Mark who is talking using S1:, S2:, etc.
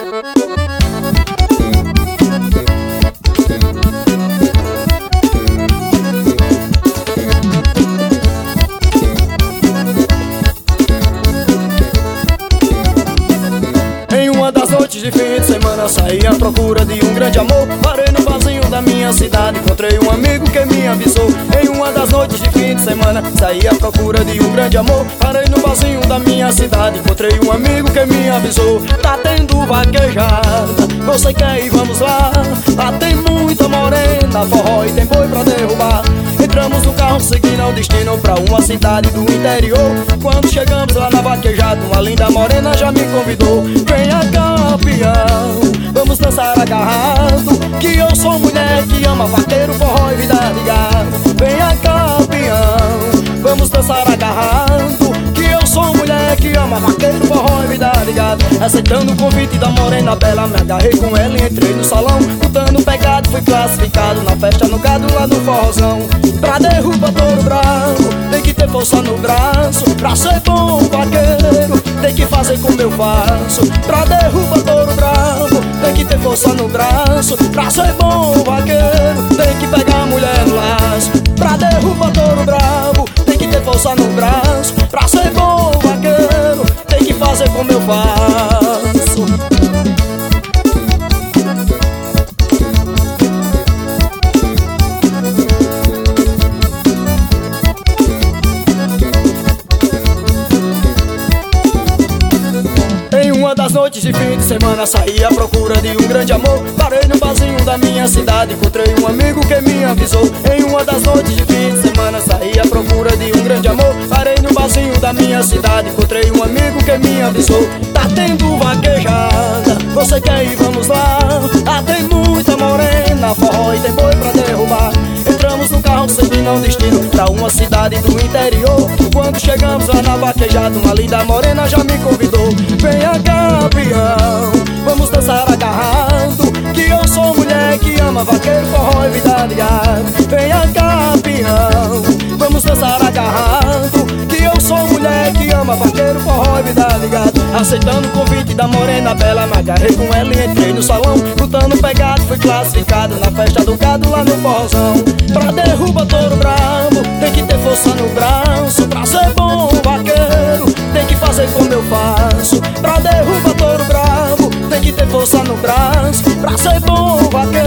S1: Em uma das noites de fim de semana saí à procura de um grande amor. Parei no barzinho da minha cidade, encontrei um amigo que me avisou. Em uma das noites de fim de semana saí à procura de um grande amor. Parei no barzinho da minha cidade, encontrei um amigo que me avisou. Tá tendo vaquejada, você quer ir? Vamos lá. Lá tem muita morena, forró e tem boi pra derrubar. Entramos no carro seguindo ao destino pra uma cidade do interior. Quando chegamos lá na vaquejada, uma linda morena já me convidou. Venha cá, peão, vamos dançar agarrado, que eu sou mulher que ama vaqueiro, forró e vida de gado. Venha cá, peão, vamos dançar agarrado, que eu sou mulher que ama vaqueiro, forró e vida de gado. Aceitando o convite da morena bela, me agarrei com ela e entrei no salão. Lutando pegado, fui classificado na festa no gado lá no forrozão. Pra derrubar touro bravo, tem que ter força no braço. Pra ser bom vaqueiro, tem que fazer como eu faço. Pra derrubar touro bravo, tem que ter força no braço. Pra ser bom vaqueiro, tem que pegar a mulher no laço. Pra derrubar touro bravo, tem que ter força no braço. Pra ser bom vaqueiro, tem que fazer como eu faço. Uma das noites de fim de semana saí à procura de um grande amor. Parei no barzinho da minha cidade, encontrei um amigo que me avisou. Em uma das noites de fim de semana saí à procura de um grande amor. Parei no barzinho da minha cidade, encontrei um amigo que me avisou. Tá tendo vaquejada, você quer ir? Vamos lá. Lá tem muita morena, forró e tem boi pra derrubar. Entramos no carro seguindo ao destino pra uma cidade do interior. Quando chegamos lá na vaquejada, uma linda morena já me convidou. Venha cá, peão, vamos dançar agarrado, que eu sou mulher que ama vaqueiro, forró e vida de gado. Venha cá, peão, vamos dançar agarrado, que eu sou mulher que ama vaqueiro, forró e vida de gado. Aceitando o convite da morena bela, me agarrei com ela e entrei no salão. Lutando pegado, fui classificado na festa do gado lá no forrozão. Pra derrubar touro bravo, tem que ter força no braço. Pra ser bom vaqueiro, tem que fazer como eu faço. Pra derrubar touro bravo, tem que ter força no braço. Pra ser bom vaqueiro,